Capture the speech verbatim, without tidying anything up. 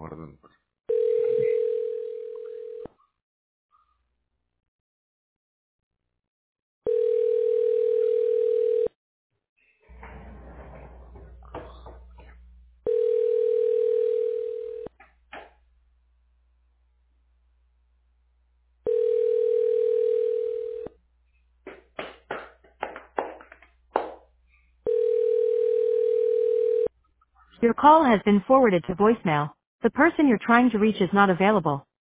guardando. Your call has been forwarded to voicemail. The person you're trying to reach is not available.